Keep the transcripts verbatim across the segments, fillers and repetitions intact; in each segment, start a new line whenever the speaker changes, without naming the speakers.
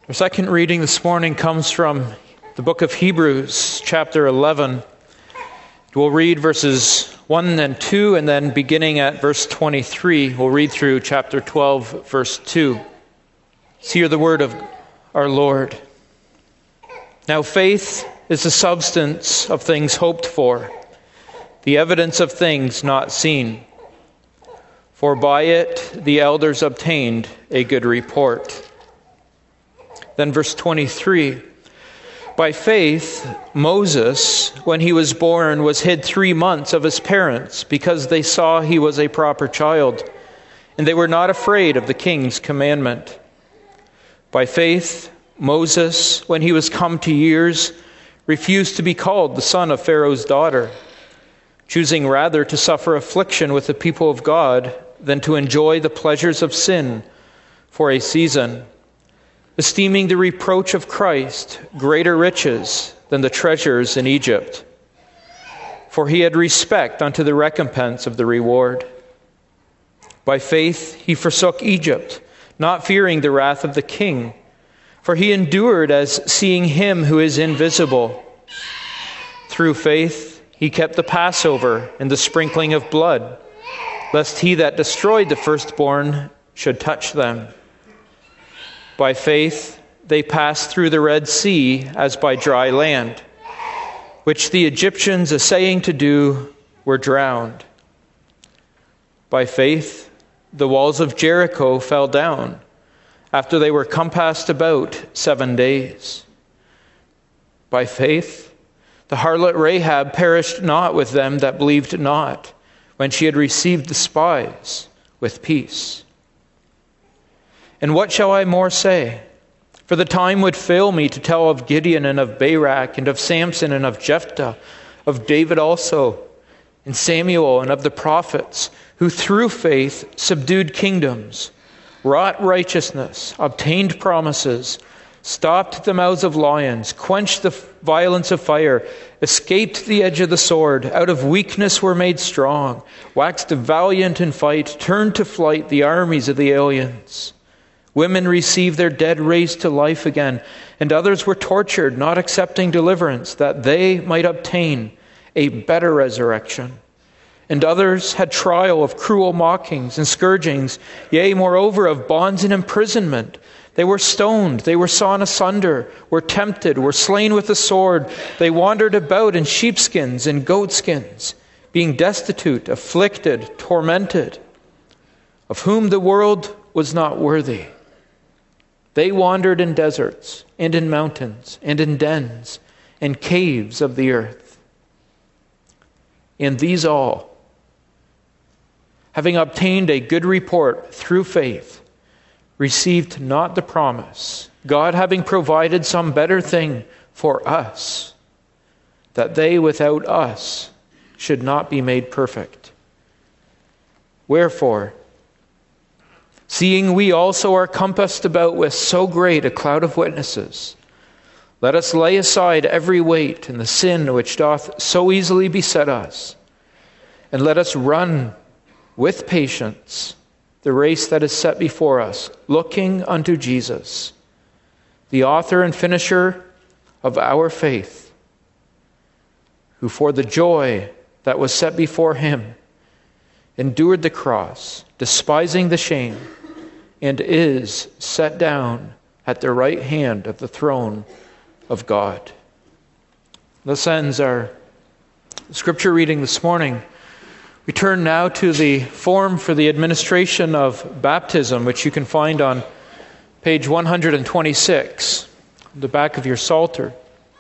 Our second reading this morning comes from the book of Hebrews, chapter eleven. We'll read verses one and two, and then beginning at verse twenty-three, we'll read through chapter twelve, verse two. Let's hear the word of our Lord. Now faith is the substance of things hoped for, the evidence of things not seen. For by it the elders obtained a good report. Then verse twenty-three, by faith Moses, when he was born, was hid three months of his parents because they saw he was a proper child, and they were not afraid of the king's commandment. By faith Moses, when he was come to years, refused to be called the son of Pharaoh's daughter, choosing rather to suffer affliction with the people of God than to enjoy the pleasures of sin for a season, esteeming the reproach of Christ greater riches than the treasures in Egypt. For he had respect unto the recompense of the reward. By faith he forsook Egypt, not fearing the wrath of the king, for he endured as seeing him who is invisible. Through faith he kept the Passover and the sprinkling of blood, lest he that destroyed the firstborn should touch them. By faith they passed through the Red Sea as by dry land, which the Egyptians essaying to do were drowned. By faith the walls of Jericho fell down, after they were compassed about seven days. By faith the harlot Rahab perished not with them that believed not, when she had received the spies with peace. And what shall I more say? For the time would fail me to tell of Gideon and of Barak and of Samson and of Jephthah, of David also, and Samuel and of the prophets, who through faith subdued kingdoms, wrought righteousness, obtained promises, stopped the mouths of lions, quenched the violence of fire, escaped the edge of the sword, out of weakness were made strong, waxed valiant in fight, turned to flight the armies of the aliens. Women received their dead raised to life again, and others were tortured, not accepting deliverance, that they might obtain a better resurrection. And others had trial of cruel mockings and scourgings, yea, moreover, of bonds and imprisonment. They were stoned, they were sawn asunder, were tempted, were slain with the sword. They wandered about in sheepskins and goatskins, being destitute, afflicted, tormented, of whom the world was not worthy. They wandered in deserts and in mountains and in dens and caves of the earth. And these all, having obtained a good report through faith, received not the promise, God having provided some better thing for us, that they without us should not be made perfect. Wherefore, seeing we also are compassed about with so great a cloud of witnesses, let us lay aside every weight and the sin which doth so easily beset us, and let us run with patience the race that is set before us, looking unto Jesus, the author and finisher of our faith, who for the joy that was set before him endured the cross, despising the shame, and is set down at the right hand of the throne of God. This ends our scripture reading this morning. We turn now to the form for the administration of baptism, which you can find on page one hundred twenty-six, the back of your Psalter.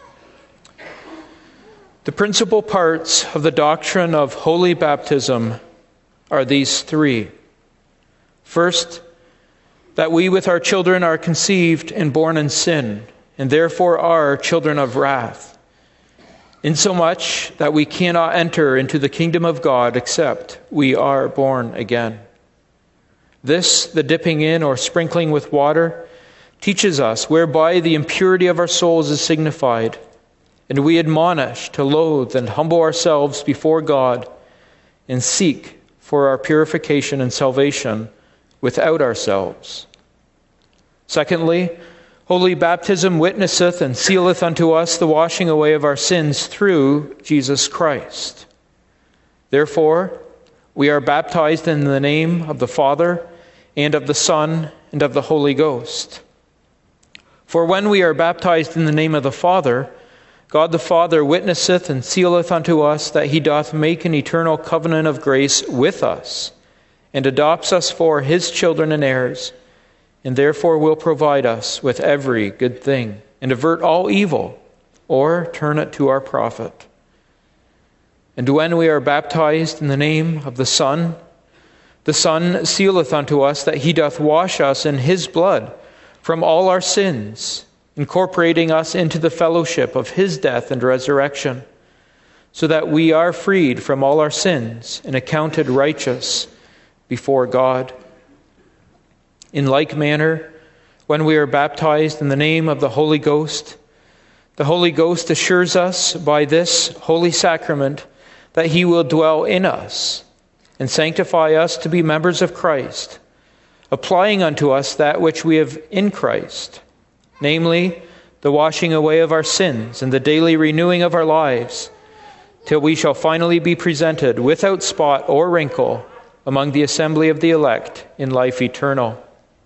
The principal parts of the doctrine of holy baptism are these three. First, that we with our children are conceived and born in sin, and therefore are children of wrath, insomuch that we cannot enter into the kingdom of God except we are born again. This, the dipping in or sprinkling with water, teaches us, whereby the impurity of our souls is signified, and we admonish to loathe and humble ourselves before God and seek for our purification and salvation without ourselves. Secondly, Holy baptism witnesseth and sealeth unto us the washing away of our sins through Jesus Christ. Therefore, we are baptized in the name of the Father, and of the Son, and of the Holy Ghost. For when we are baptized in the name of the Father, God the Father witnesseth and sealeth unto us that he doth make an eternal covenant of grace with us, and adopts us for his children and heirs, and therefore will provide us with every good thing, and avert all evil, or turn it to our profit. And when we are baptized in the name of the Son, the Son sealeth unto us that he doth wash us in his blood from all our sins, incorporating us into the fellowship of his death and resurrection, so that we are freed from all our sins and accounted righteous before God. In like manner, when we are baptized in the name of the Holy Ghost, the Holy Ghost assures us by this holy sacrament that he will dwell in us and sanctify us to be members of Christ, applying unto us that which we have in Christ, namely, the washing away of our sins and the daily renewing of our lives, till we shall finally be presented without spot or wrinkle among the assembly of the elect in life eternal.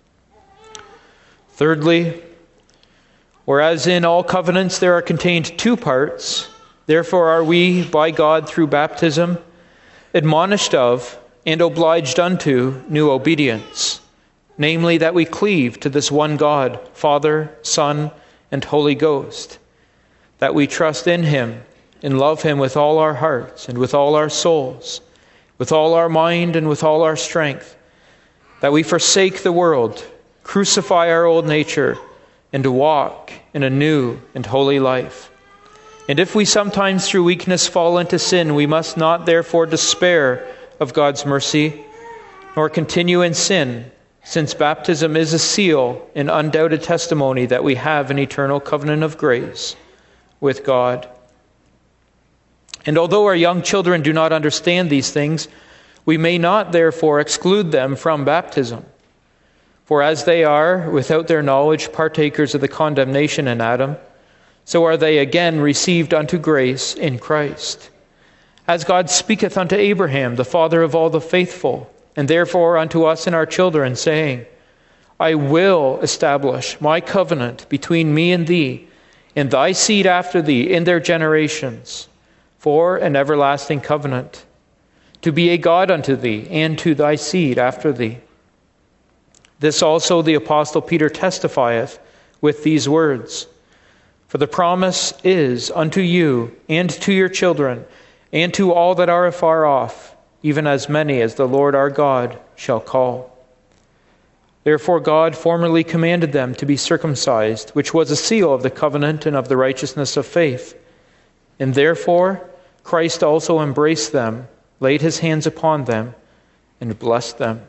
Thirdly, whereas in all covenants there are contained two parts, therefore are we, by God through baptism, admonished of and obliged unto new obedience, namely that we cleave to this one God, Father, Son, and Holy Ghost, that we trust in him and love him with all our hearts and with all our souls, with all our mind and with all our strength, that we forsake the world, crucify our old nature, and to walk in a new and holy life. And if we sometimes through weakness fall into sin, we must not therefore despair of God's mercy, nor continue in sin, since baptism is a seal and undoubted testimony that we have an eternal covenant of grace with God. And although our young children do not understand these things, we may not therefore exclude them from baptism. For as they are, without their knowledge, partakers of the condemnation in Adam, so are they again received unto grace in Christ. As God speaketh unto Abraham, the father of all the faithful, and therefore unto us and our children, saying, I will establish my covenant between me and thee, and thy seed after thee in their generations, for an everlasting covenant, to be a God unto thee, and to thy seed after thee. This also the Apostle Peter testifieth with these words, For the promise is unto you, and to your children, and to all that are afar off, even as many as the Lord our God shall call. Therefore God formerly commanded them to be circumcised, which was a seal of the covenant and of the righteousness of faith. And therefore Christ also embraced them, laid his hands upon them, and blessed them.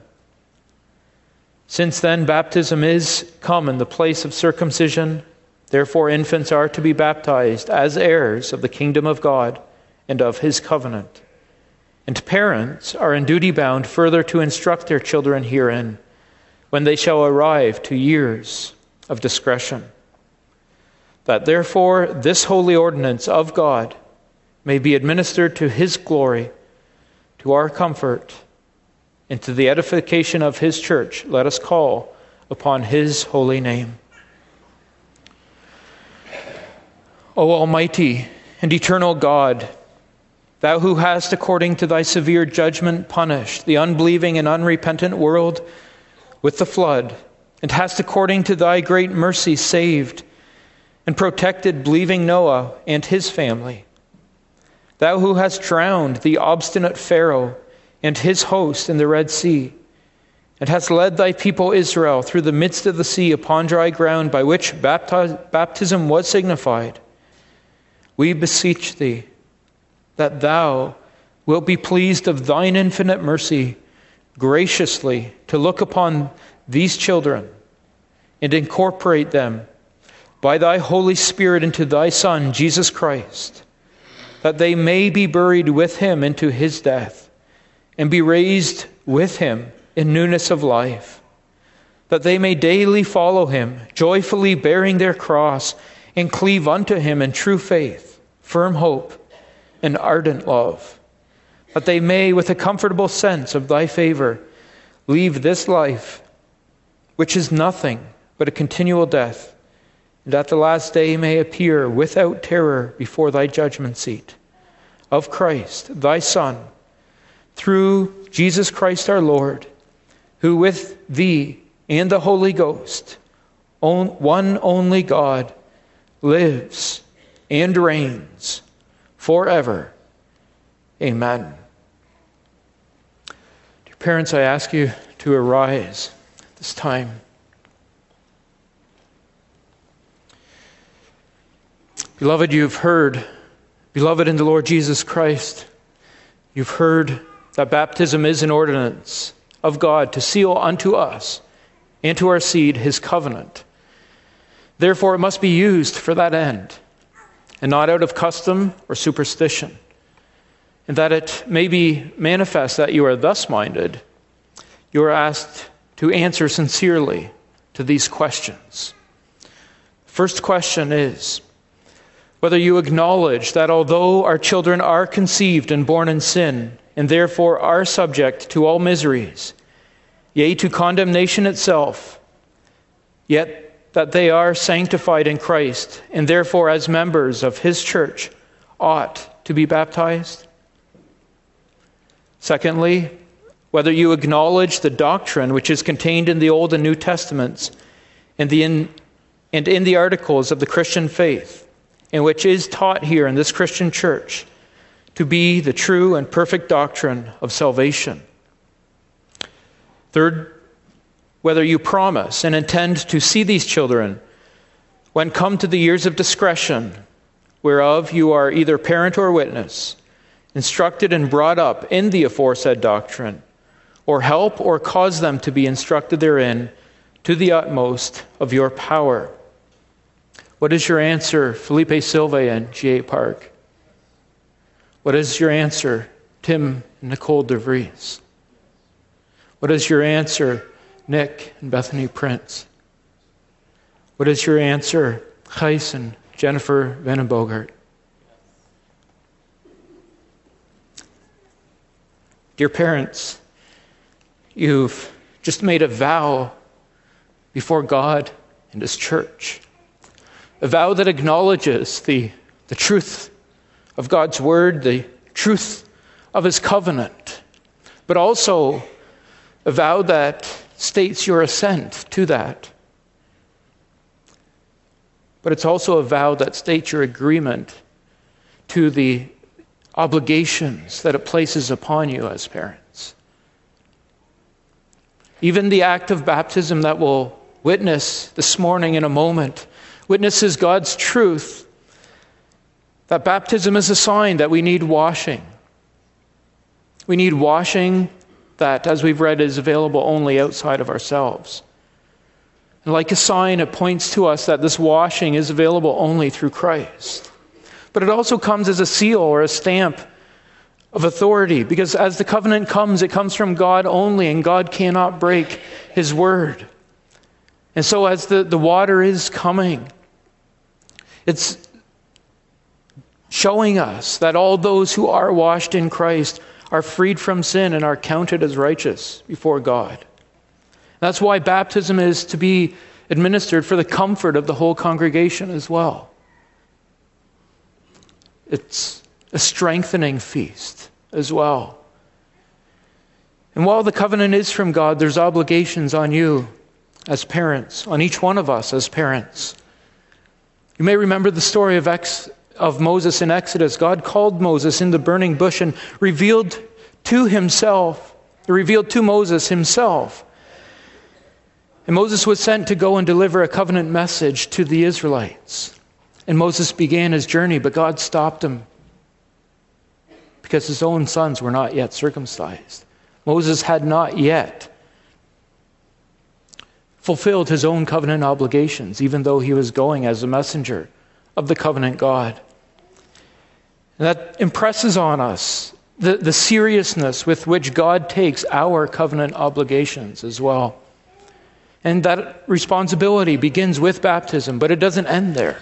Since then baptism is come in the place of circumcision, therefore infants are to be baptized as heirs of the kingdom of God and of his covenant. And parents are in duty bound further to instruct their children herein, when they shall arrive to years of discretion. That therefore this holy ordinance of God may be administered to his glory, to our comfort, and to the edification of his church, let us call upon his holy name. O Almighty and eternal God, thou who hast, according to thy severe judgment, punished the unbelieving and unrepentant world with the flood, and hast, according to thy great mercy, saved and protected believing Noah and his family. Thou who hast drowned the obstinate Pharaoh and his host in the Red Sea, and hast led thy people Israel through the midst of the sea upon dry ground, by which bapti- baptism was signified, we beseech thee that thou wilt be pleased of thine infinite mercy graciously to look upon these children and incorporate them by thy Holy Spirit into thy Son, Jesus Christ, that they may be buried with him into his death, and be raised with him in newness of life, that they may daily follow him, joyfully bearing their cross, and cleave unto him in true faith, firm hope, and ardent love, that they may, with a comfortable sense of thy favor, leave this life, which is nothing but a continual death, and at the last day may appear without terror before thy judgment seat of Christ, thy Son, through Jesus Christ our Lord, who with thee and the Holy Ghost, one only God, lives and reigns forever. Amen. Dear parents, I ask you to arise at this time. Beloved, you've heard, beloved in the Lord Jesus Christ, you've heard that baptism is an ordinance of God to seal unto us and to our seed his covenant. Therefore, it must be used for that end, and not out of custom or superstition. And that it may be manifest that you are thus minded, you are asked to answer sincerely to these questions. First question is whether you acknowledge that although our children are conceived and born in sin, and therefore are subject to all miseries, yea, to condemnation itself, yet that they are sanctified in Christ, and therefore as members of his church ought to be baptized. Secondly, whether you acknowledge the doctrine which is contained in the Old and New Testaments and, the in, and in the articles of the Christian faith, and which is taught here in this Christian church to be the true and perfect doctrine of salvation. Third, whether you promise and intend to see these children when come to the years of discretion, whereof you are either parent or witness, instructed and brought up in the aforesaid doctrine, or help or cause them to be instructed therein to the utmost of your power. What is your answer, Felipe Silva and G A Park? What is your answer, Tim and Nicole DeVries? What is your answer, Nick and Bethany Prince? What is your answer, Gijs and Jennifer Vandenbogart? Dear parents, you've just made a vow before God and his church. A vow that acknowledges the, the truth of God's word, the truth of his covenant, but also a vow that states your assent to that. But it's also a vow that states your agreement to the obligations that it places upon you as parents. Even the act of baptism that we'll witness this morning in a moment witnesses God's truth that baptism is a sign that we need washing. We need washing that, as we've read, is available only outside of ourselves. And like a sign, it points to us that this washing is available only through Christ. But it also comes as a seal or a stamp of authority, because as the covenant comes, it comes from God only, and God cannot break his word. And so as the, the water is coming, it's showing us that all those who are washed in Christ are freed from sin and are counted as righteous before God. That's why baptism is to be administered for the comfort of the whole congregation as well. It's a strengthening feast as well. And while the covenant is from God, there's obligations on you as parents, on each one of us as parents. You may remember the story of, Ex- of Moses in Exodus. God called Moses in the burning bush and revealed to himself, revealed to Moses himself. And Moses was sent to go and deliver a covenant message to the Israelites. And Moses began his journey, but God stopped him because his own sons were not yet circumcised. Moses had not yet fulfilled his own covenant obligations, even though he was going as a messenger of the covenant God. And that impresses on us the, the seriousness with which God takes our covenant obligations as well. And that responsibility begins with baptism, but it doesn't end there.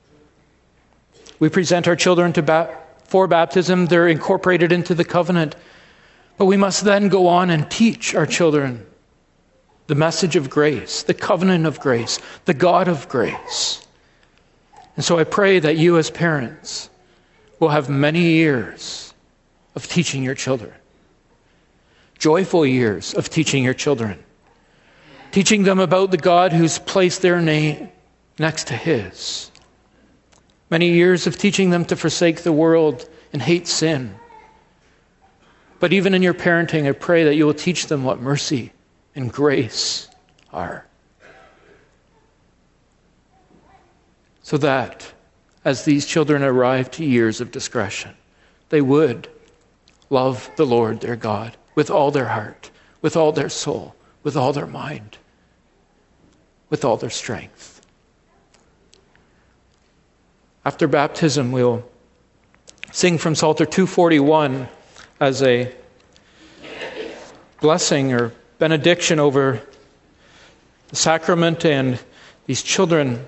We present our children to ba- for baptism. They're incorporated into the covenant. But we must then go on and teach our children the message of grace, the covenant of grace, the God of grace. And so I pray that you as parents will have many years of teaching your children. Joyful years of teaching your children. Teaching them about the God who's placed their name next to His. Many years of teaching them to forsake the world and hate sin. But even in your parenting, I pray that you will teach them what mercy and grace are. So that as these children arrive to years of discretion, they would love the Lord their God with all their heart, with all their soul, with all their mind, with all their strength. After baptism, we'll sing from Psalter two forty-one as a blessing or benediction over the sacrament and these children.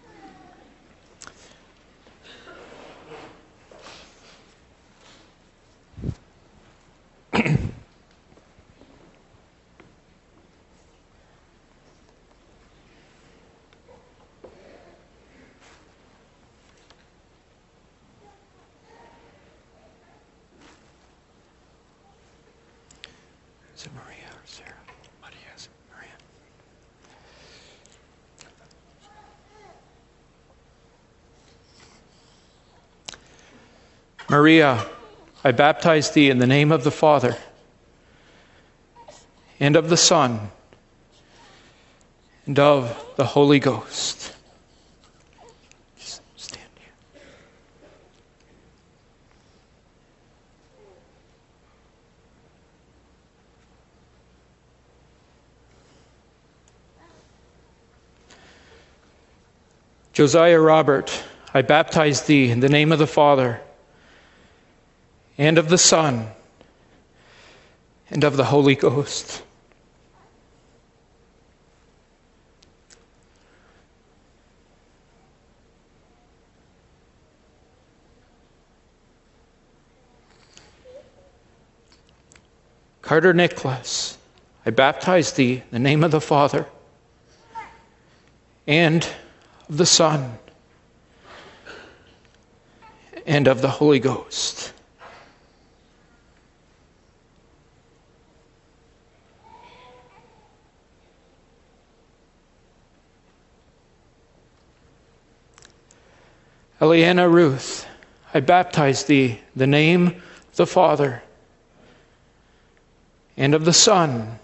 Is it Maria or Sarah? Maria, is it Maria? Maria, I baptize thee in the name of the Father and of the Son and of the Holy Ghost. Just stand here. Josiah Robert, I baptize thee in the name of the Father and of the Son and of the Holy Ghost. Carter Nicholas, I baptize thee in the name of the Father and of the Son and of the Holy Ghost. Eliana Ruth, I baptize thee in the name of the Father and of the Son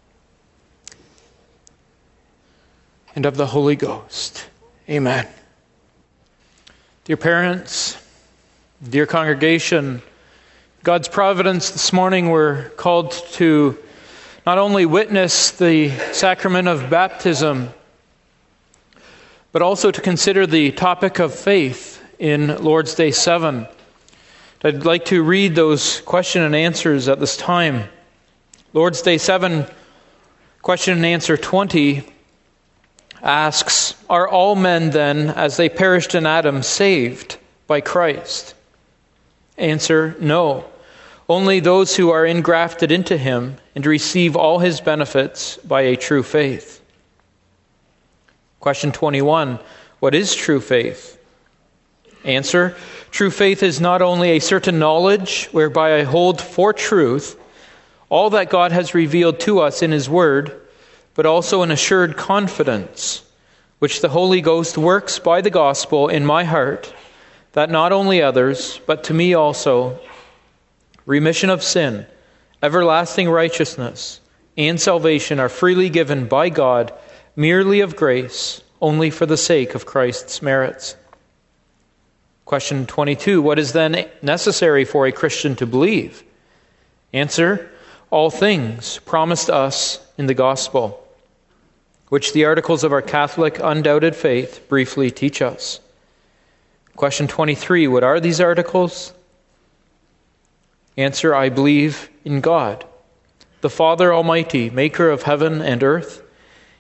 and of the Holy Ghost. Amen. Dear parents, dear congregation, God's providence this morning, we're called to not only witness the sacrament of baptism, but also to consider the topic of faith in Lord's Day seven. I'd like to read those question and answers at this time. Lord's Day seven, question and answer twenty, asks, are all men then, as they perished in Adam, saved by Christ? Answer, no. Only those who are engrafted into him and receive all his benefits by a true faith. Question twenty-one, what is true faith? Answer, true faith is not only a certain knowledge whereby I hold for truth all that God has revealed to us in his word, but also an assured confidence, which the Holy Ghost works by the gospel in my heart, that not only others, but to me also, remission of sin, everlasting righteousness, and salvation are freely given by God, merely of grace, only for the sake of Christ's merits. Question twenty-two, what is then necessary for a Christian to believe? Answer, all things promised us in the gospel, which the articles of our Catholic undoubted faith briefly teach us. Question twenty-three, what are these articles? Answer, I believe in God, the Father Almighty, maker of heaven and earth,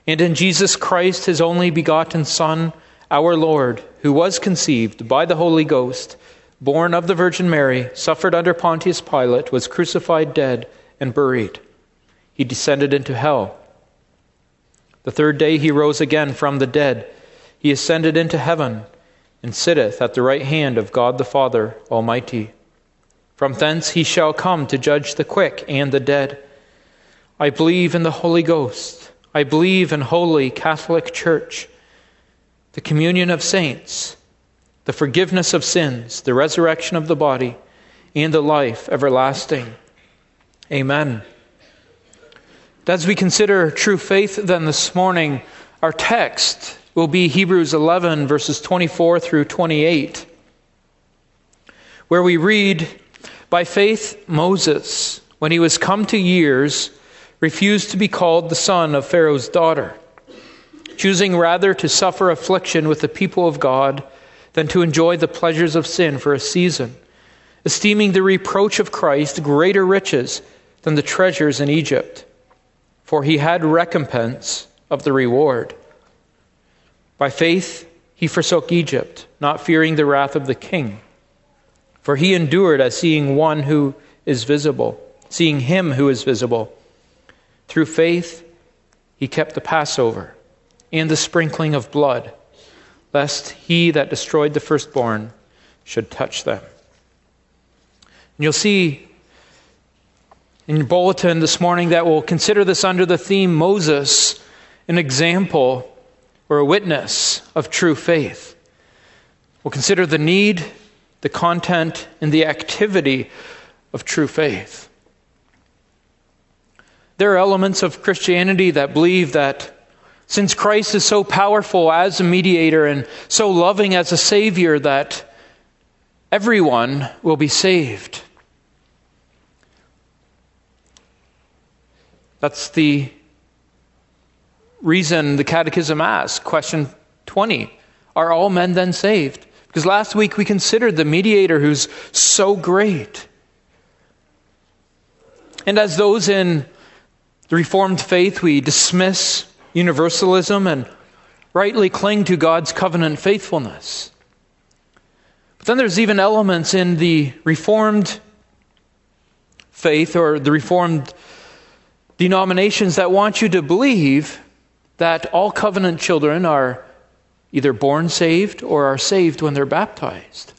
and in Jesus Christ, his only begotten Son, our Lord, who was conceived by the Holy Ghost, born of the Virgin Mary, suffered under Pontius Pilate, was crucified, dead, and buried. He descended into hell. The third day he rose again from the dead. He ascended into heaven, and sitteth at the right hand of God the Father Almighty. From thence he shall come to judge the quick and the dead. I believe in the Holy Ghost. I believe in holy Catholic Church, the communion of saints, the forgiveness of sins, the resurrection of the body, and the life everlasting. Amen. As we consider true faith then this morning, our text will be Hebrews eleven, verses twenty-four through twenty-eight, where we read, "By faith Moses, when he was come to years, refused to be called the son of Pharaoh's daughter, choosing rather to suffer affliction with the people of God than to enjoy the pleasures of sin for a season, esteeming the reproach of Christ greater riches than the treasures in Egypt, for he had recompense of the reward. By faith he forsook Egypt, not fearing the wrath of the king, for he endured as seeing one who is visible, seeing him who is visible. Through faith he kept the Passover and the sprinkling of blood, lest he that destroyed the firstborn should touch them." And you'll see in your bulletin this morning that we'll consider this under the theme, Moses, an example or a witness of true faith. We'll consider the need, the content, and the activity of true faith. There are elements of Christianity that believe that since Christ is so powerful as a mediator and so loving as a Savior, that everyone will be saved. That's the reason the Catechism asks, question twenty, are all men then saved? Because last week we considered the mediator who's so great. And as those in the Reformed faith, we dismiss universalism and rightly cling to God's covenant faithfulness. But then there's even elements in the Reformed faith or the Reformed denominations that want you to believe that all covenant children are either born saved or are saved when they're baptized.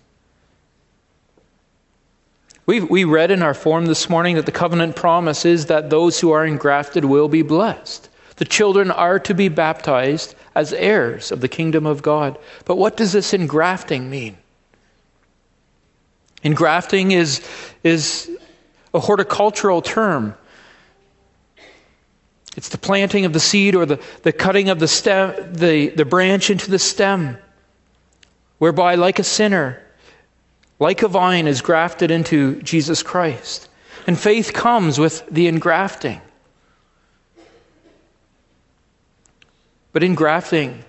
We we read in our form this morning that the covenant promise is that those who are engrafted will be blessed. The children are to be baptized as heirs of the kingdom of God. But what does this engrafting mean? Engrafting is, is a horticultural term. It's the planting of the seed or the, the cutting of the stem, the, the branch into the stem, whereby, like a sinner, like a vine, is grafted into Jesus Christ. And faith comes with the engrafting. But engrafting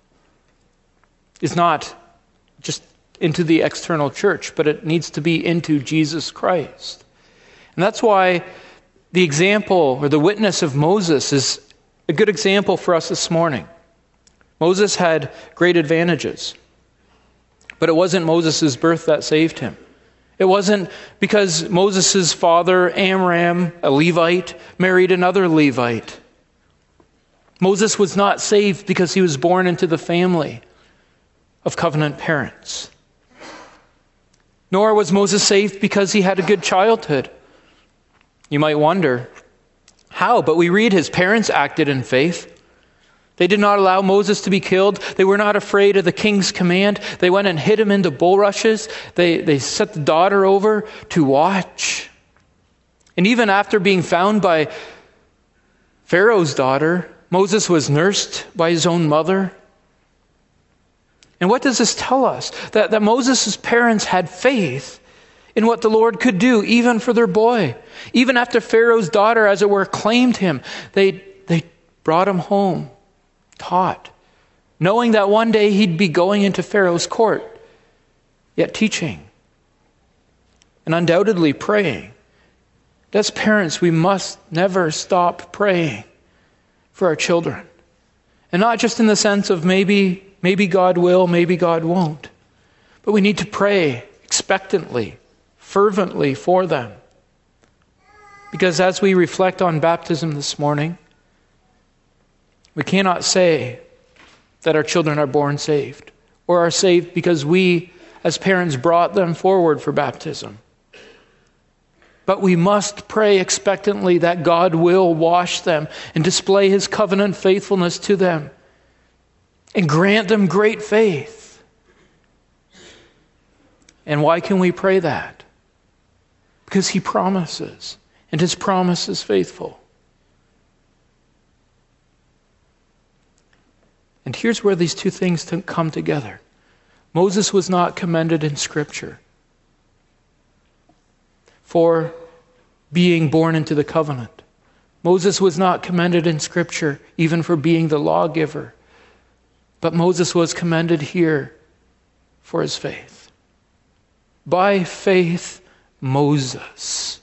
is not just into the external church, but it needs to be into Jesus Christ. And that's why the example or the witness of Moses is a good example for us this morning. Moses had great advantages, but it wasn't Moses' birth that saved him. It wasn't because Moses' father, Amram, a Levite, married another Levite. Moses was not saved because he was born into the family of covenant parents. Nor was Moses saved because he had a good childhood. You might wonder, how? But we read his parents acted in faith. They did not allow Moses to be killed. They were not afraid of the king's command. They went and hid him in the bulrushes. They, they set the daughter over to watch. And even after being found by Pharaoh's daughter, Moses was nursed by his own mother. And what does this tell us? That, that Moses' parents had faith in what the Lord could do, even for their boy. Even after Pharaoh's daughter, as it were, claimed him, they, they brought him home, taught, knowing that one day he'd be going into Pharaoh's court, yet teaching, and undoubtedly praying. As parents, we must never stop praying for our children. And not just in the sense of maybe, maybe God will, maybe God won't. But we need to pray expectantly, fervently for them. Because as we reflect on baptism this morning, we cannot say that our children are born saved or are saved because we as parents brought them forward for baptism. But we must pray expectantly that God will wash them and display his covenant faithfulness to them and grant them great faith. And why can we pray that? Because he promises, and his promise is faithful. And here's where these two things come together. Moses was not commended in Scripture for being born into the covenant. Moses was not commended in Scripture even for being the lawgiver. But Moses was commended here for his faith. By faith, Moses.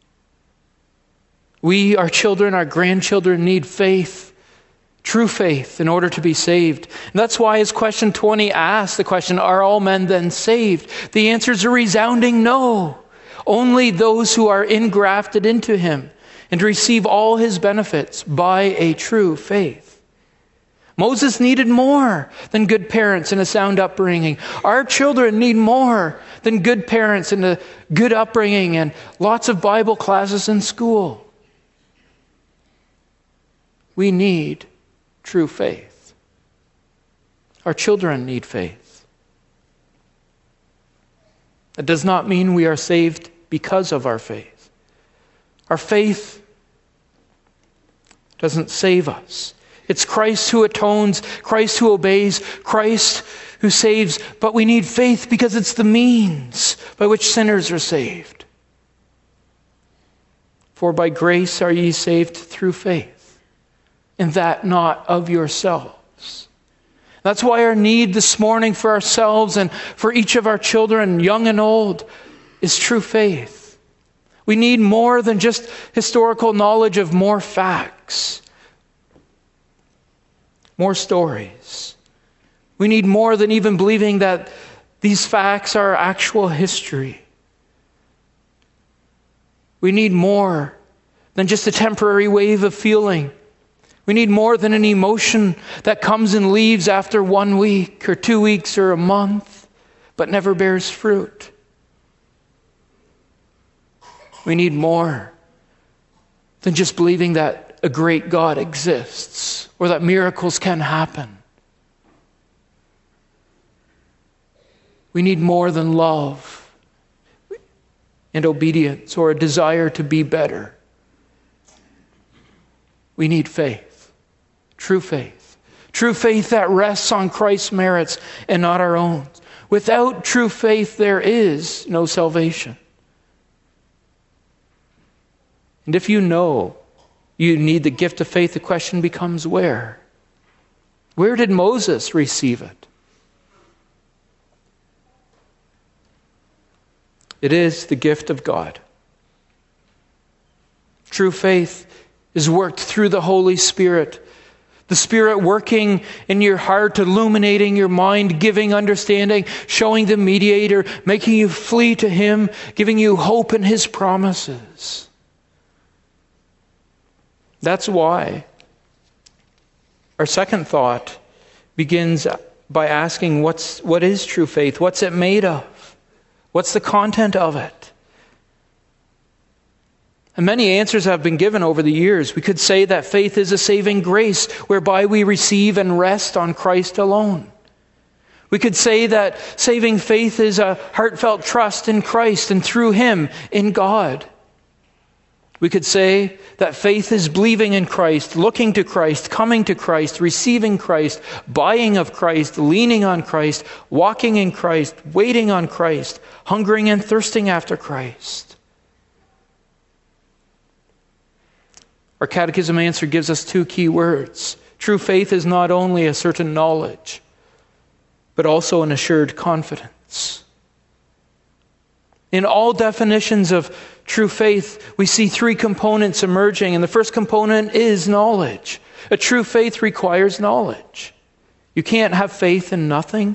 We, our children, our grandchildren need faith, true faith, in order to be saved. And that's why as question twenty asks the question, are all men then saved? The answer is a resounding no. Only those who are engrafted into him and receive all his benefits by a true faith. Moses needed more than good parents and a sound upbringing. Our children need more than good parents and a good upbringing and lots of Bible classes in school. We need true faith. Our children need faith. That does not mean we are saved because of our faith. Our faith doesn't save us. It's Christ who atones, Christ who obeys, Christ who saves, but we need faith because it's the means by which sinners are saved. For by grace are ye saved through faith, and that not of yourselves. That's why our need this morning for ourselves and for each of our children, young and old, is true faith. We need more than just historical knowledge of more facts, more stories. We need more than even believing that these facts are actual history. We need more than just a temporary wave of feeling. We need more than an emotion that comes and leaves after one week or two weeks or a month, but never bears fruit. We need more than just believing that a great God exists or that miracles can happen. We need more than love and obedience or a desire to be better. We need faith, true faith, true faith that rests on Christ's merits and not our own. Without true faith, there is no salvation. And if you know you need the gift of faith, the question becomes where? Where did Moses receive it? It is the gift of God. True faith is worked through the Holy Spirit. The Spirit working in your heart, illuminating your mind, giving understanding, showing the mediator, making you flee to him, giving you hope in his promises. That's why our second thought begins by asking what's what is true faith? What's it made of? What's the content of it? And many answers have been given over the years. We could say that faith is a saving grace whereby we receive and rest on Christ alone. We could say that saving faith is a heartfelt trust in Christ and through him in God. We could say that faith is believing in Christ, looking to Christ, coming to Christ, receiving Christ, buying of Christ, leaning on Christ, walking in Christ, waiting on Christ, hungering and thirsting after Christ. Our catechism answer gives us two key words. True faith is not only a certain knowledge, but also an assured confidence. In all definitions of true faith, we see three components emerging, and the first component is knowledge. A true faith requires knowledge. You can't have faith in nothing.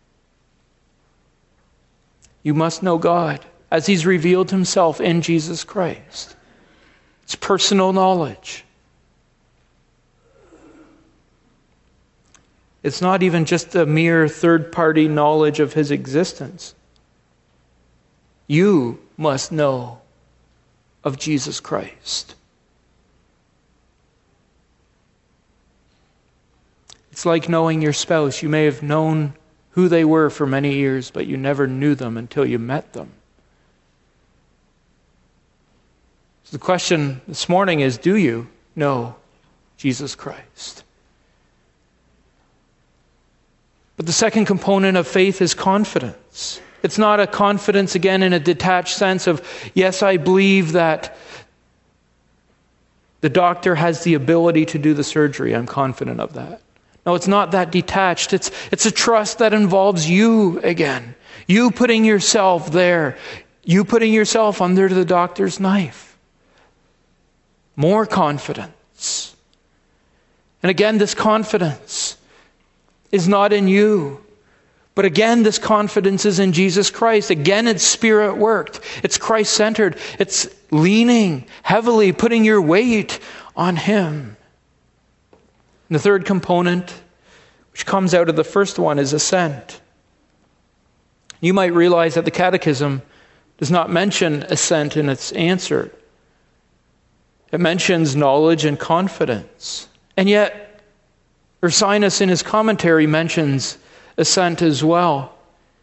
You must know God as He's revealed Himself in Jesus Christ. It's personal knowledge. It's not even just a mere third-party knowledge of His existence. You must know of Jesus Christ. It's like knowing your spouse. You may have known who they were for many years, but you never knew them until you met them. So the question this morning is, do you know Jesus Christ? But the second component of faith is confidence. It's not a confidence, again, in a detached sense of, yes, I believe that the doctor has the ability to do the surgery. I'm confident of that. No, it's not that detached. It's, it's a trust that involves you again. You putting yourself there. You putting yourself under the doctor's knife. More confidence. And again, this confidence is not in you. But again, this confidence is in Jesus Christ. Again, it's Spirit worked. It's Christ-centered. It's leaning heavily, putting your weight on Him. And the third component, which comes out of the first one, is assent. You might realize that the Catechism does not mention assent in its answer. It mentions knowledge and confidence. And yet, Ursinus in his commentary mentions assent as well.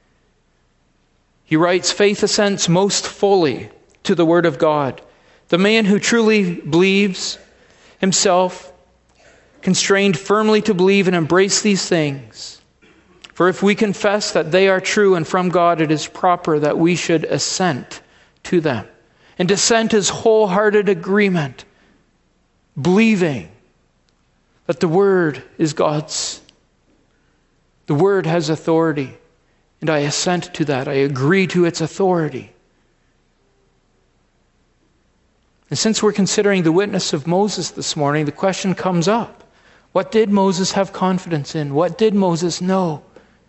He writes, faith assents most fully to the Word of God. The man who truly believes himself constrained firmly to believe and embrace these things. For if we confess that they are true and from God, it is proper that we should assent to them. And assent is wholehearted agreement, believing that the Word is God's. The Word has authority, and I assent to that. I agree to its authority. And since we're considering the witness of Moses this morning, the question comes up. What did Moses have confidence in? What did Moses know?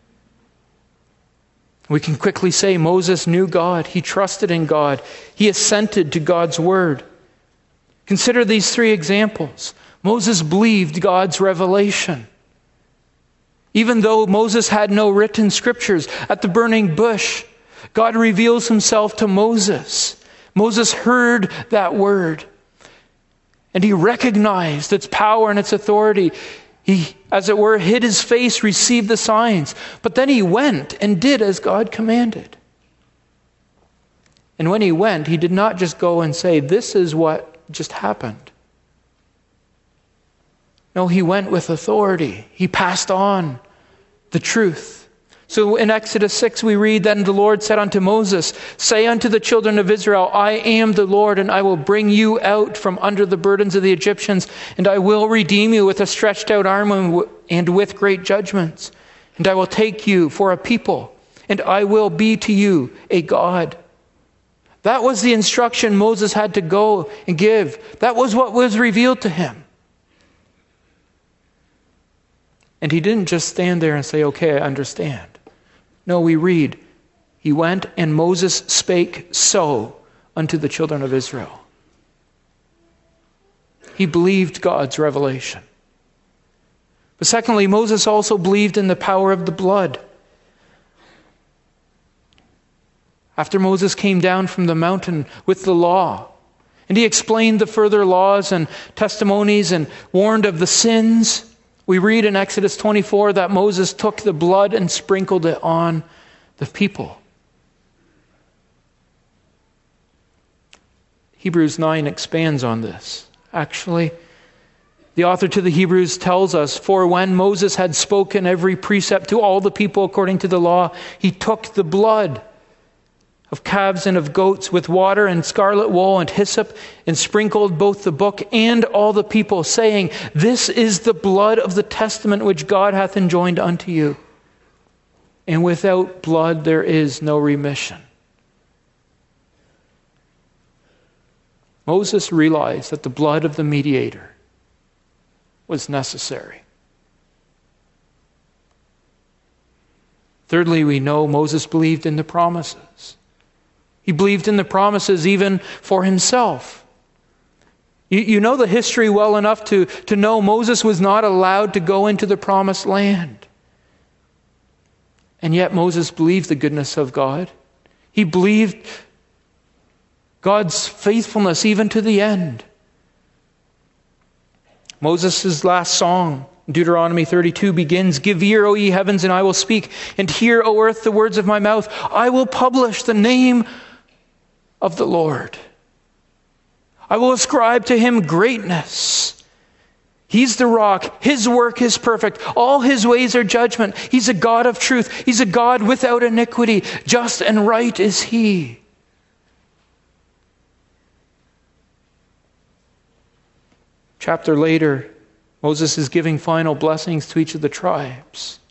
We can quickly say Moses knew God. He trusted in God. He assented to God's Word. Consider these three examples. Moses believed God's revelation. Even though Moses had no written scriptures, at the burning bush, God reveals Himself to Moses. Moses heard that word, and he recognized its power and its authority. He, as it were, hid his face, received the signs. But then he went and did as God commanded. And when he went, he did not just go and say, this is what just happened. No, he went with authority. He passed on the truth. So in Exodus six we read, then the Lord said unto Moses, say unto the children of Israel, I am the Lord, and I will bring you out from under the burdens of the Egyptians, and I will redeem you with a stretched out arm and with great judgments. And I will take you for a people, and I will be to you a God. That was the instruction Moses had to go and give. That was what was revealed to him. And he didn't just stand there and say, okay, I understand. No, we read, he went and Moses spake so unto the children of Israel. He believed God's revelation. But secondly, Moses also believed in the power of the blood. After Moses came down from the mountain with the law, and he explained the further laws and testimonies and warned of the sins, we read in Exodus twenty-four that Moses took the blood and sprinkled it on the people. Hebrews nine expands on this. Actually, the author to the Hebrews tells us, for when Moses had spoken every precept to all the people according to the law, he took the blood of calves and of goats with water and scarlet wool and hyssop, and sprinkled both the book and all the people, saying, this is the blood of the testament which God hath enjoined unto you. And without blood there is no remission. Moses realized that the blood of the mediator was necessary. Thirdly, we know Moses believed in the promises. He believed in the promises even for himself. You, you know the history well enough to, to know Moses was not allowed to go into the promised land. And yet Moses believed the goodness of God. He believed God's faithfulness even to the end. Moses' last song, Deuteronomy thirty-two, begins, "Give ear, O ye heavens, and I will speak, and hear, O earth, the words of my mouth. I will publish the name of the Lord. I will ascribe to him greatness. He's the rock. His work is perfect. All his ways are judgment. He's a God of truth. He's a God without iniquity. Just and right is he." Chapter later, Moses is giving final blessings to each of the tribes.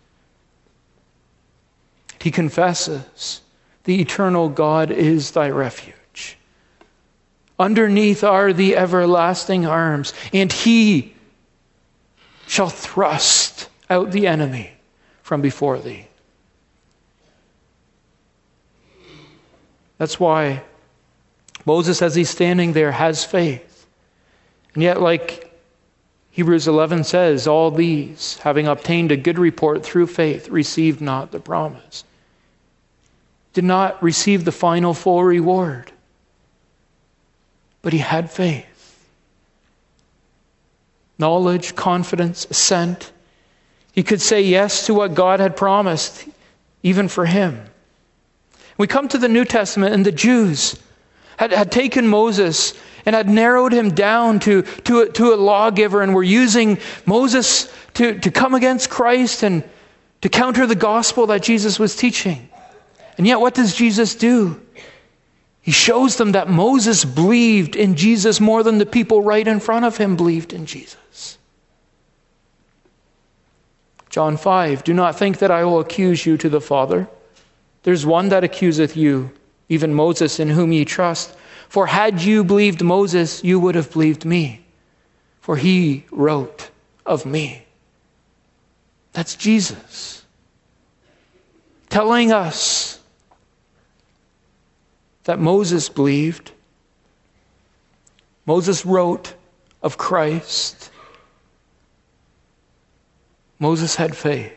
He confesses, "The eternal God is thy refuge. Underneath are the everlasting arms, and he shall thrust out the enemy from before thee." That's why Moses, as he's standing there, has faith. And yet, like Hebrews eleven says, all these, having obtained a good report through faith, received not the promise. Did not receive the final full reward. But he had faith. Knowledge, confidence, assent. He could say yes to what God had promised, even for him. We come to the New Testament, and the Jews had, had taken Moses and had narrowed him down to, to, a, to a lawgiver, and were using Moses to, to come against Christ and to counter the gospel that Jesus was teaching. And yet what does Jesus do? He shows them that Moses believed in Jesus more than the people right in front of him believed in Jesus. John five, "Do not think that I will accuse you to the Father. There's one that accuseth you, even Moses, in whom ye trust. For had you believed Moses, you would have believed me, for he wrote of me." That's Jesus telling us that Moses believed. Moses wrote of Christ. Moses had faith.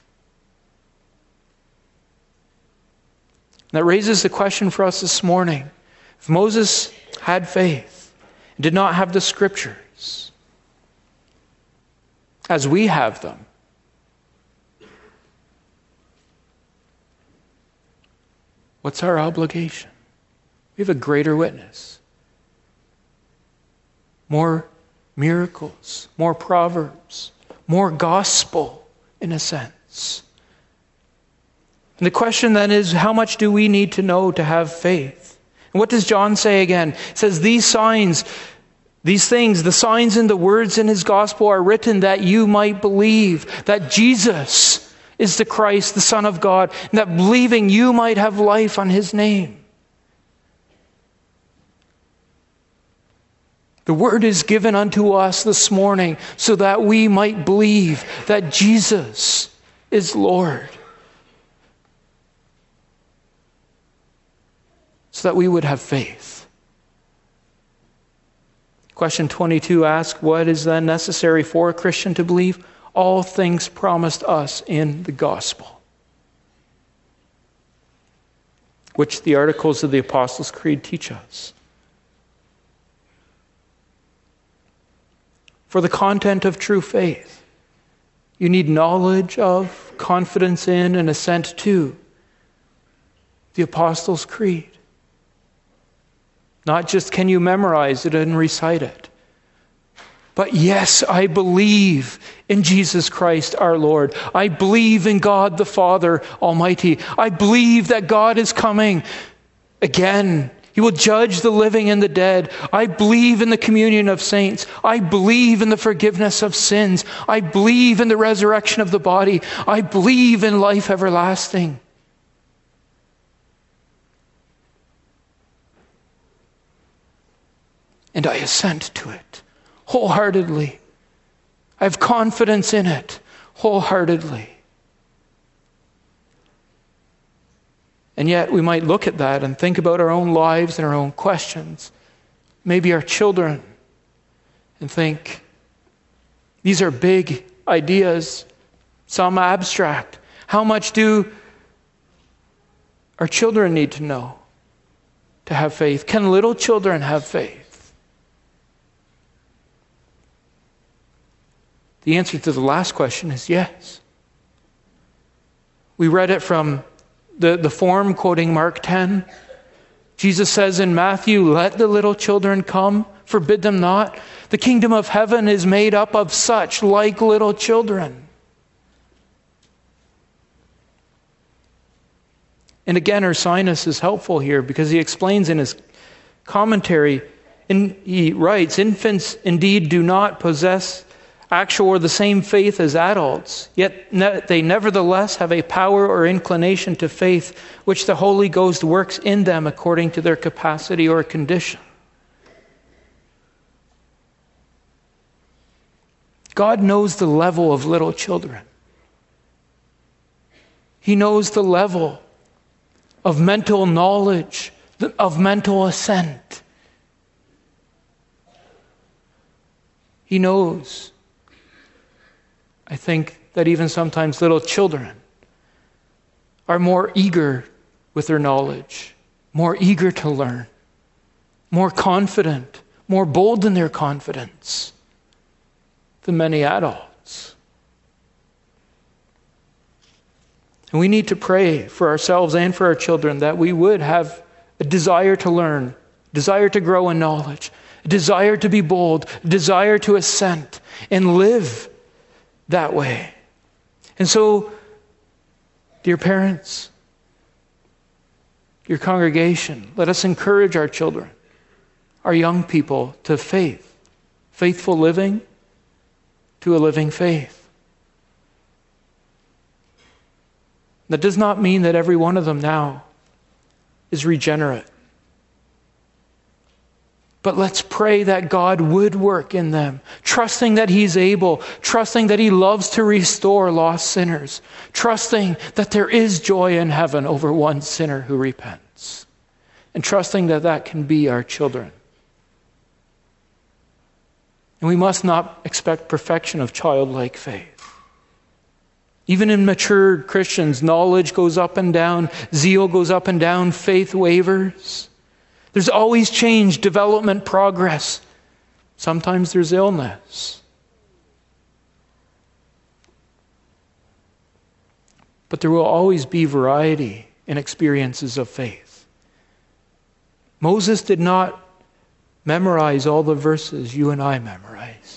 And that raises the question for us this morning. If Moses had faith and did not have the scriptures as we have them, what's our obligation? We have a greater witness. More miracles, more proverbs, more gospel in a sense. And the question then is, how much do we need to know to have faith? And what does John say again? It says, "These signs, these things, the signs and the words in his gospel are written that you might believe that Jesus is the Christ, the Son of God, and that believing you might have life on his name." The word is given unto us this morning so that we might believe that Jesus is Lord. So that we would have faith. Question twenty-two asks, what is then necessary for a Christian to believe? All things promised us in the gospel, which the articles of the Apostles' Creed teach us. For the content of true faith, you need knowledge of, confidence in, and assent to the Apostles' Creed. Not just can you memorize it and recite it, but yes, I believe in Jesus Christ our Lord. I believe in God the Father Almighty. I believe that God is coming again. He will judge the living and the dead. I believe in the communion of saints. I believe in the forgiveness of sins. I believe in the resurrection of the body. I believe in life everlasting.
and I assent to it wholeheartedly. I have confidence in it wholeheartedly. And yet we might look at that and think about our own lives and our own questions, maybe our children, and think, these are big ideas, some abstract. How much do our children need to know to have faith? Can little children have faith? The answer to the last question is yes. We read it from the, the form quoting Mark ten. Jesus says in Matthew, let the little children come, forbid them not. The kingdom of heaven is made up of such like little children. And again, Ursinus is helpful here because he explains in his commentary, in, he writes, infants indeed do not possess actual or the same faith as adults, yet ne- they nevertheless have a power or inclination to faith which the Holy Ghost works in them according to their capacity or condition. God knows the level of little children. He knows the level of mental knowledge, of mental assent. He knows, I think, that even sometimes little children are more eager with their knowledge, more eager to learn, more confident, more bold in their confidence than many adults. And we need to pray for ourselves and for our children that we would have a desire to learn, desire to grow in knowledge, a desire to be bold, a desire to assent and live that way. And so, dear parents, dear congregation, let us encourage our children, our young people, to faith, faithful living, to a living faith. That does not mean that every one of them now is regenerate. But let's pray that God would work in them, trusting that He's able, trusting that He loves to restore lost sinners, trusting that there is joy in heaven over one sinner who repents, and trusting that that can be our children. And we must not expect perfection of childlike faith. Even in mature Christians, knowledge goes up and down, zeal goes up and down, faith wavers. There's always change, development, progress. Sometimes there's illness. But there will always be variety in experiences of faith. Moses did not memorize all the verses you and I memorized.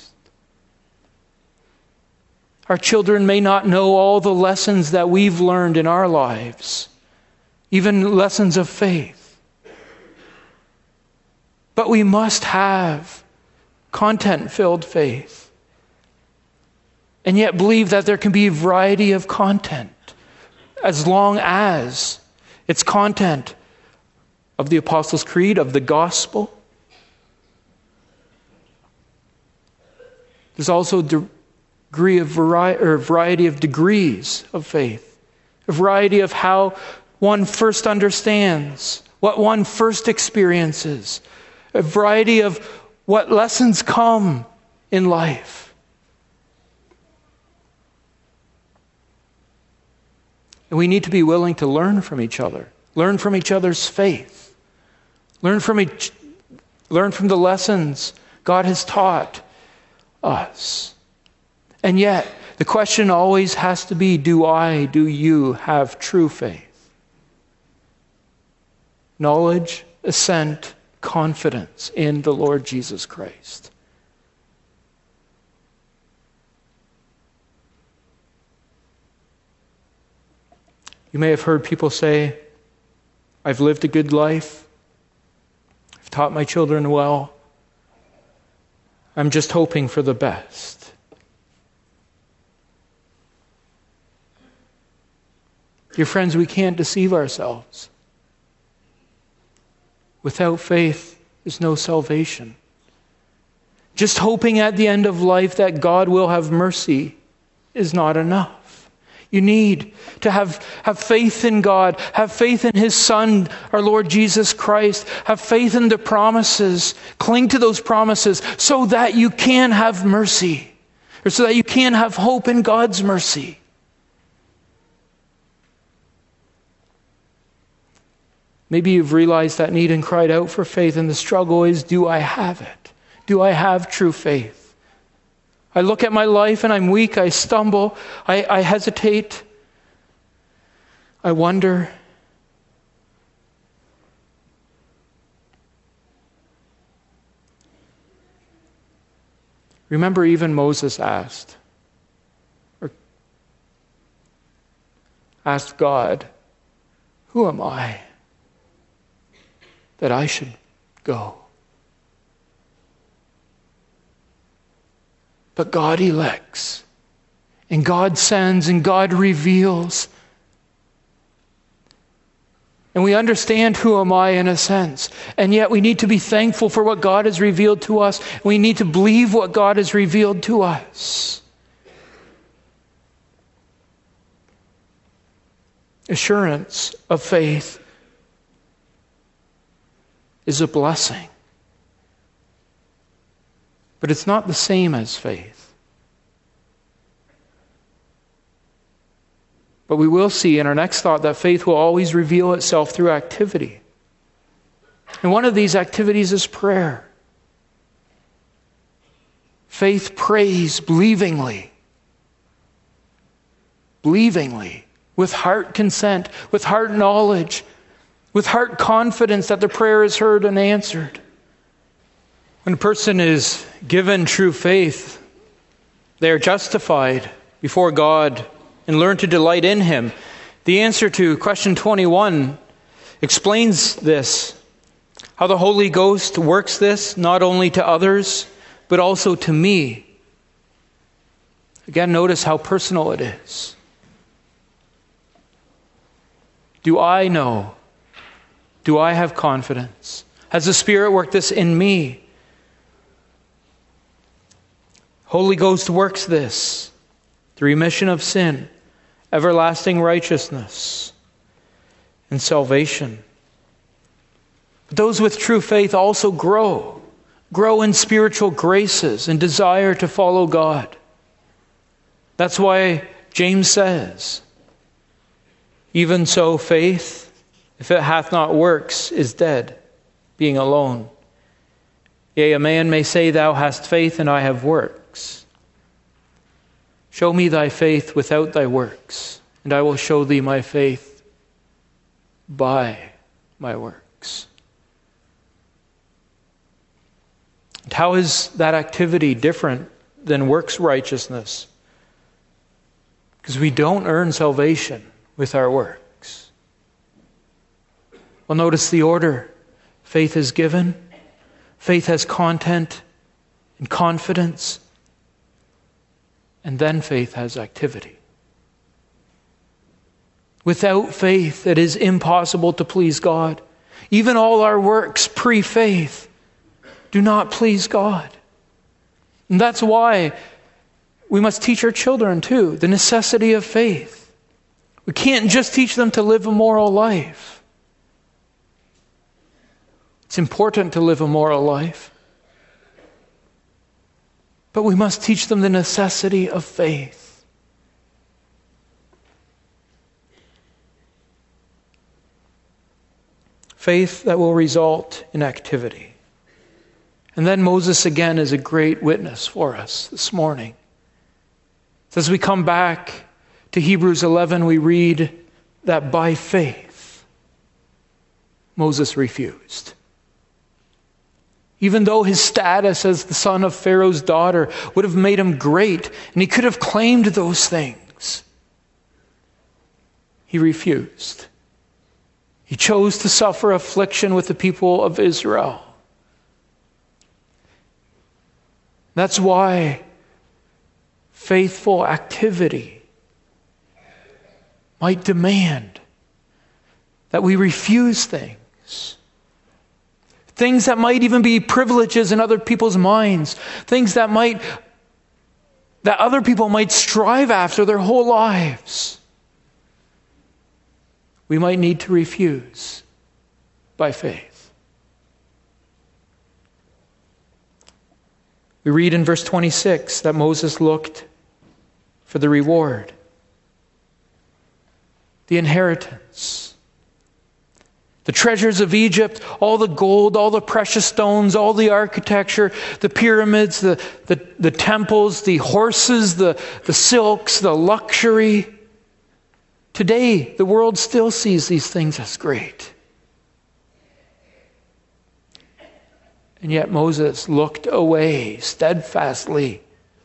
Our children may not know all the lessons that we've learned in our lives, even lessons of faith. But we must have content-filled faith, and yet believe that there can be a variety of content as long as it's content of the Apostles' Creed, of the gospel. There's also de- degree of variety, or variety of degrees of faith, a variety of how one first understands, what one first experiences, a variety of what lessons come in life. And we need to be willing to learn from each other, learn from each other's faith, learn from each, learn from the lessons God has taught us. And yet, the question always has to be, do I, do you have true faith? Knowledge, assent, confidence in the Lord Jesus Christ. You may have heard people say, I've lived a good life. I've taught my children well. I'm just hoping for the best. Dear friends, we can't deceive ourselves. Without faith, there's no salvation. Just hoping at the end of life that God will have mercy is not enough. You need to have, have faith in God, have faith in His Son, our Lord Jesus Christ, have faith in the promises, cling to those promises so that you can have mercy, or so that you can have hope in God's mercy. Maybe you've realized that need and cried out for faith, and the struggle is, do I have it? Do I have true faith? I look at my life and I'm weak, I stumble, I, I hesitate, I wonder. Remember, even Moses asked, or asked God, who am I that I should go? But God elects, and God sends, and God reveals. And we understand who am I in a sense. And yet we need to be thankful for what God has revealed to us. We need to believe what God has revealed to us. Assurance of faith is a blessing. But it's not the same as faith. But we will see in our next thought that faith will always reveal itself through activity. And one of these activities is prayer. Faith prays believingly. Believingly. With heart consent, with heart knowledge, with heart confidence that the prayer is heard and answered. When a person is given true faith, they are justified before God and learn to delight in Him. The answer to question twenty-one explains this, how the Holy Ghost works this not only to others, but also to me. Again, notice how personal it is. Do I know? Do I have confidence? Has the Spirit worked this in me? Holy Ghost works this, the remission of sin, everlasting righteousness, and salvation. But those with true faith also grow, grow in spiritual graces and desire to follow God. That's why James says, even so faith, if it hath not works, is dead, being alone. Yea, a man may say, thou hast faith and I have works. Show me thy faith without thy works, and I will show thee my faith by my works. And how is that activity different than works righteousness? Because we don't earn salvation with our works. Well, notice the order. Faith is given. Faith has content and confidence. And then faith has activity. Without faith, it is impossible to please God. Even all our works pre-faith do not please God. And that's why we must teach our children too, the necessity of faith. We can't just teach them to live a moral life. It's important to live a moral life. But we must teach them the necessity of faith. Faith that will result in activity. And then Moses again is a great witness for us this morning. As we come back to Hebrews eleven, we read that by faith, Moses refused. Even though his status as the son of Pharaoh's daughter would have made him great, and he could have claimed those things, he refused. He chose to suffer affliction with the people of Israel. That's why faithful activity might demand that we refuse things. things that might even be privileges in other people's minds, things that might that other people might strive after their whole lives. We might need to refuse by faith. We read in verse twenty-six that Moses looked for the reward, the inheritance, the treasures of Egypt, all the gold, all the precious stones, all the architecture, the pyramids, the, the, the temples, the horses, the, the silks, the luxury. Today, the world still sees these things as great. And yet Moses looked away steadfastly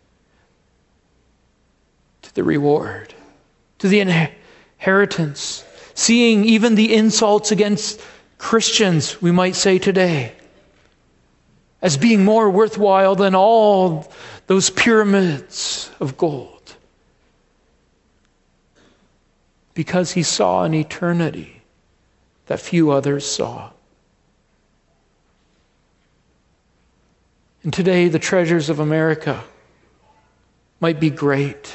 to the reward, to the inheritance, seeing even the insults against Christians, we might say today, as being more worthwhile than all those pyramids of gold. Because he saw an eternity that few others saw. And today, the treasures of America might be great.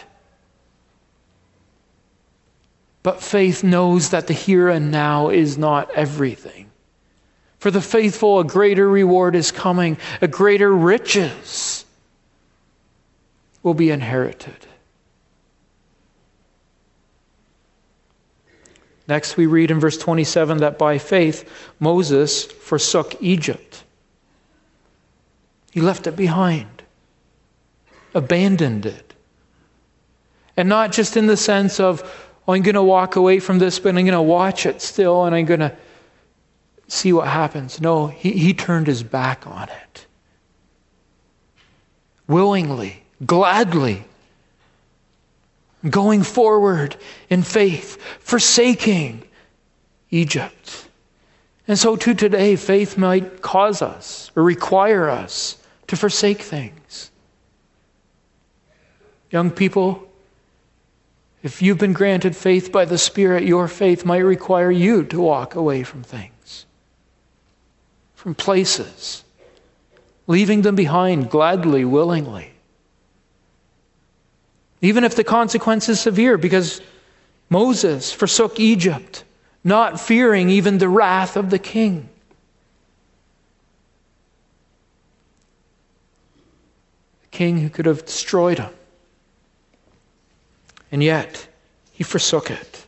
But faith knows that the here and now is not everything. For the faithful, a greater reward is coming. A greater riches will be inherited. Next, we read in verse twenty-seven that by faith, Moses forsook Egypt. He left it behind, abandoned it. And not just in the sense of, oh, I'm going to walk away from this, but I'm going to watch it still and I'm going to see what happens. No, he, he turned his back on it. Willingly, gladly, going forward in faith, forsaking Egypt. And so too today, faith might cause us or require us to forsake things. Young people, if you've been granted faith by the Spirit, your faith might require you to walk away from things, from places, leaving them behind gladly, willingly. Even if the consequence is severe, because Moses forsook Egypt, not fearing even the wrath of the king. The king who could have destroyed him. And yet, he forsook it.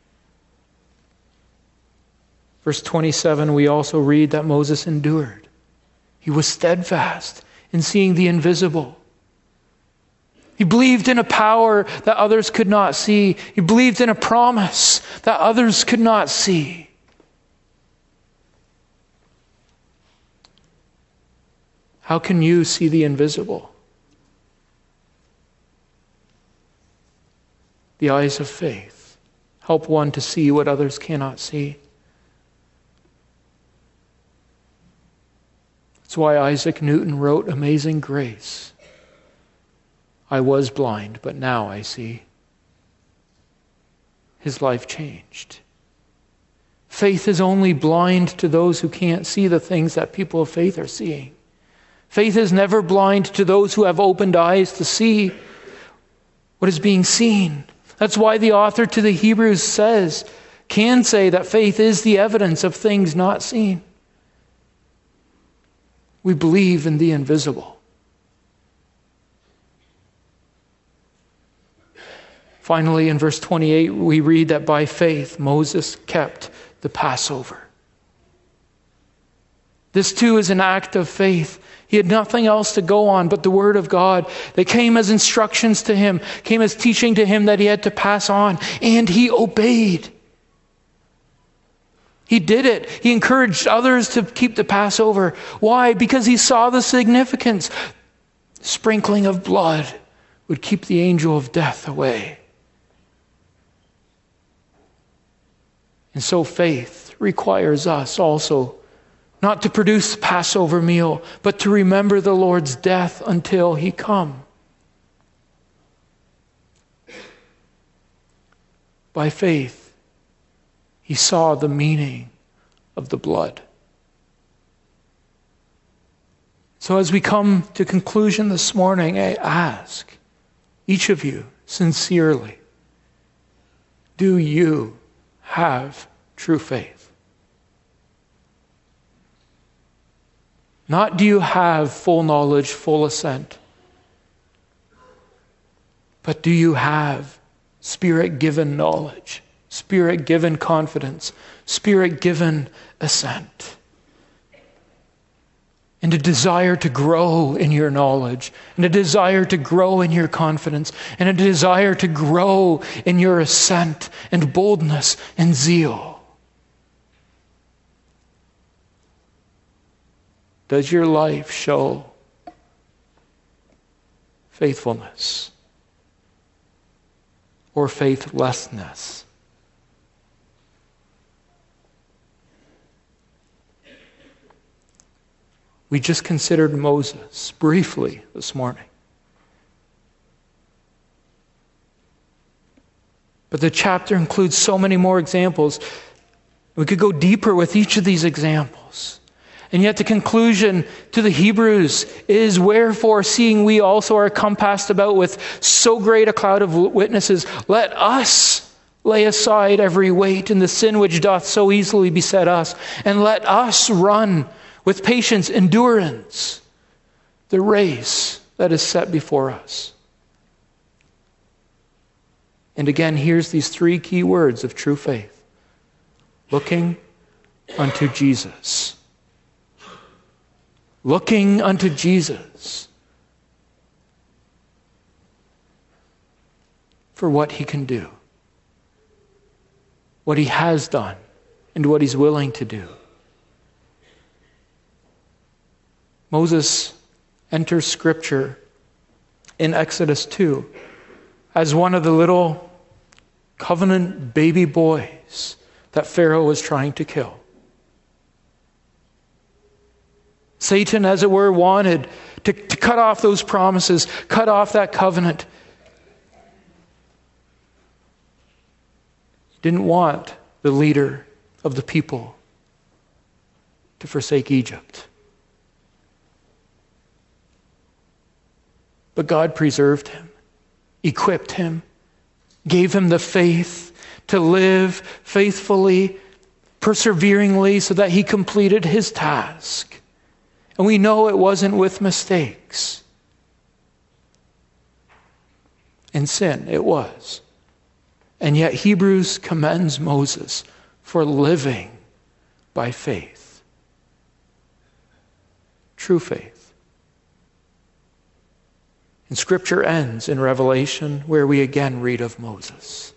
Verse twenty-seven, we also read that Moses endured. He was steadfast in seeing the invisible. He believed in a power that others could not see. He believed in a promise that others could not see. How can you see the invisible? The eyes of faith help one to see what others cannot see. That's why Isaac Newton wrote Amazing Grace. I was blind, but now I see. His life changed. Faith is only blind to those who can't see the things that people of faith are seeing. Faith is never blind to those who have opened eyes to see what is being seen. That's why the author to the Hebrews says, can say that faith is the evidence of things not seen. We believe in the invisible. Finally, in verse twenty-eight, we read that by faith, Moses kept the Passover. This too is an act of faith. He had nothing else to go on but the Word of God. They came as instructions to him, came as teaching to him that he had to pass on, and he obeyed. He did it. He encouraged others to keep the Passover. Why? Because he saw the significance. Sprinkling of blood would keep the angel of death away. And so faith requires us also not to produce the Passover meal, but to remember the Lord's death until he come. By faith, he saw the meaning of the blood. So as we come to conclusion this morning, I ask each of you sincerely, do you have true faith? Not do you have full knowledge, full assent, but do you have Spirit-given knowledge, Spirit-given confidence, Spirit-given assent, and a desire to grow in your knowledge, and a desire to grow in your confidence, and a desire to grow in your assent and boldness and zeal? Does your life show faithfulness or faithlessness? We just considered Moses briefly this morning. But the chapter includes so many more examples. We could go deeper with each of these examples. And yet the conclusion to the Hebrews is, wherefore, seeing we also are compassed about with so great a cloud of witnesses, let us lay aside every weight and the sin which doth so easily beset us, and let us run with patience, endurance, the race that is set before us. And again, here's these three key words of true faith. Looking unto Jesus. Looking unto Jesus for what he can do, what he has done, and what he's willing to do. Moses enters Scripture in Exodus two as one of the little covenant baby boys that Pharaoh was trying to kill. Satan, as it were, wanted to, to cut off those promises, cut off that covenant. He didn't want the leader of the people to forsake Egypt. But God preserved him, equipped him, gave him the faith to live faithfully, perseveringly, so that he completed his task. And we know it wasn't with mistakes. In sin, it was. And yet Hebrews commends Moses for living by faith. True faith. And Scripture ends in Revelation, where we again read of Moses.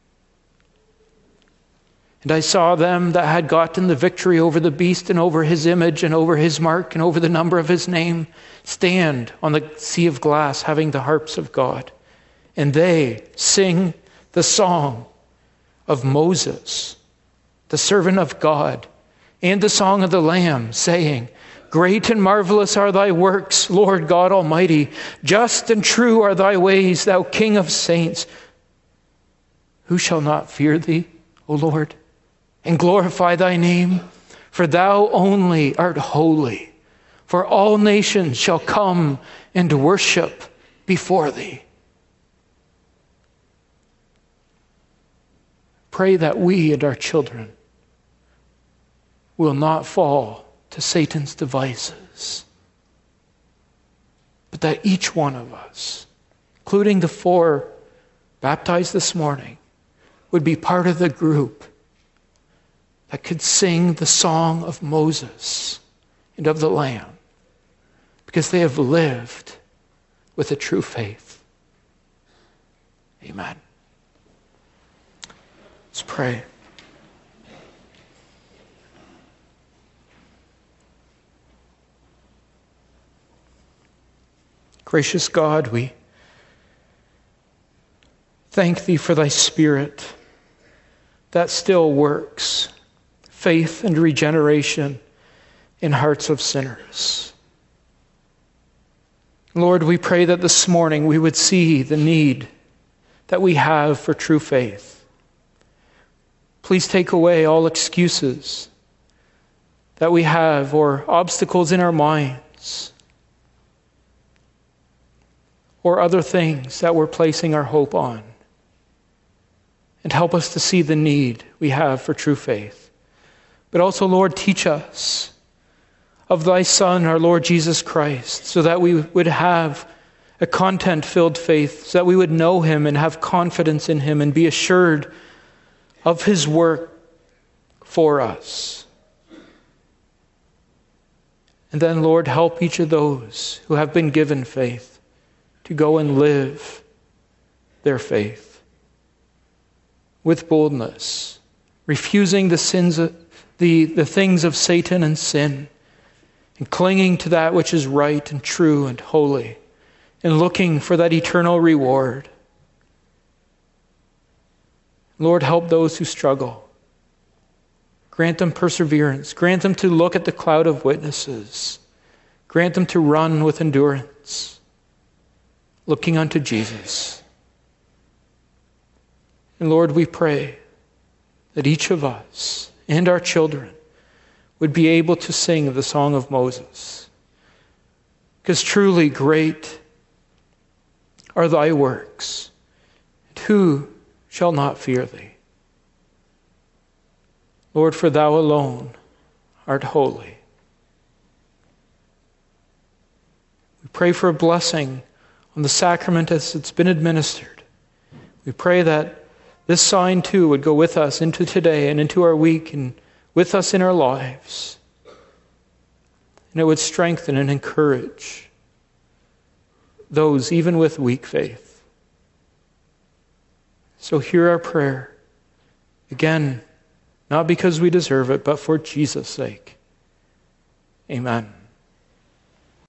And I saw them that had gotten the victory over the beast and over his image and over his mark and over the number of his name stand on the sea of glass, having the harps of God. And they sing the song of Moses, the servant of God, and the song of the Lamb, saying, Great and marvelous are thy works, Lord God Almighty. Just and true are thy ways, thou King of saints. Who shall not fear thee, O Lord, and glorify thy name? For thou only art holy. For all nations shall come and worship before thee. Pray that we and our children will not fall to Satan's devices, but that each one of us, including the four baptized this morning, would be part of the group that could sing the song of Moses and of the Lamb, because they have lived with a true faith. Amen. Let's pray. Gracious God, we thank thee for thy Spirit that still works faith and regeneration in hearts of sinners. Lord, we pray that this morning we would see the need that we have for true faith. Please take away all excuses that we have or obstacles in our minds or other things that we're placing our hope on. And help us to see the need we have for true faith. But also, Lord, teach us of thy Son, our Lord Jesus Christ, so that we would have a content-filled faith, so that we would know him and have confidence in him and be assured of his work for us. And then, Lord, help each of those who have been given faith to go and live their faith with boldness, refusing the sins of, the, the things of Satan and sin, and clinging to that which is right and true and holy, and looking for that eternal reward. Lord, help those who struggle. Grant them perseverance. Grant them to look at the cloud of witnesses. Grant them to run with endurance, looking unto Jesus. And Lord, we pray that each of us and our children would be able to sing the song of Moses. Because truly great are thy works, and who shall not fear thee? Lord, for thou alone art holy. We pray for a blessing on the sacrament as it's been administered. We pray that this sign too would go with us into today and into our week and with us in our lives. And it would strengthen and encourage those even with weak faith. So hear our prayer. Again, not because we deserve it, but for Jesus' sake. Amen.